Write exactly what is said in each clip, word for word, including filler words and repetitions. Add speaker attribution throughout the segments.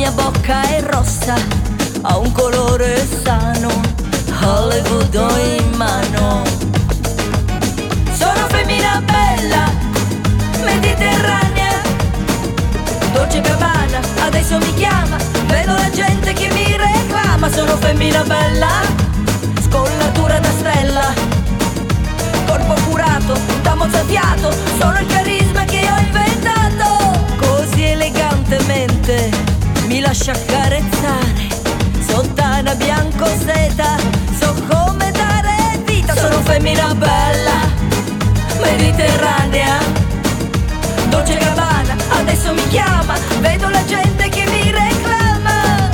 Speaker 1: mia bocca è rossa, ha un colore sano, Hollywood ho in mano. Sono femmina bella, mediterranea, Dolce Gabbana, adesso mi chiama, vedo la gente che mi reclama. Sono femmina bella, scollatura da stella, corpo curato, da mozzafiato, sono il carisma che ho inventato. Così elegantemente mi lascia accarezzare, sottana bianco seta, so come dare vita. Sono femmina bella, mediterranea, Dolce Gabbana, adesso mi chiama, vedo la gente che mi reclama.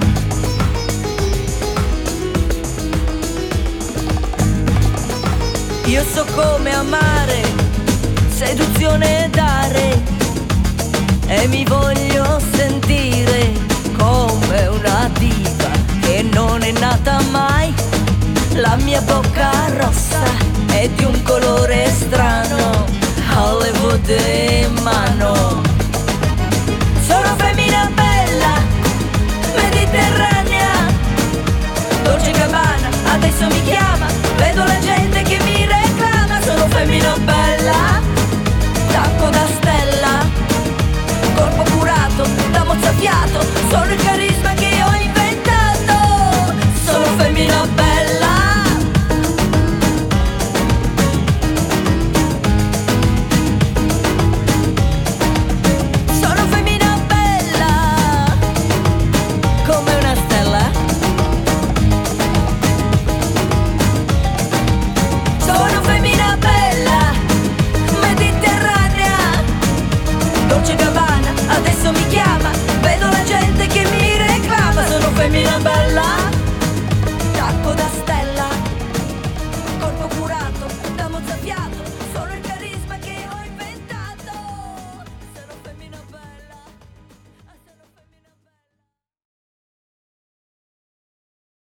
Speaker 1: Io so come amare, seduzione e dare, e mi voglio sentire come una diva che non è nata mai. La mia bocca rossa è di un colore strano, Hollywood in mano. Sono femmina bella, mediterranea, Dolce Gabbana, adesso mi chiama, vedo la gente che mi reclama. Sono femmina bella, tacco da stella, corpo curato, da mozzafiato, sono il carisma che ho inventato. Sono femmina bella, sono femmina bella, come una stella. Sono femmina bella, mediterranea, Dolce Gabbana, adesso mi chiama, vedo la gente che mi reclama. Sono femmina bella,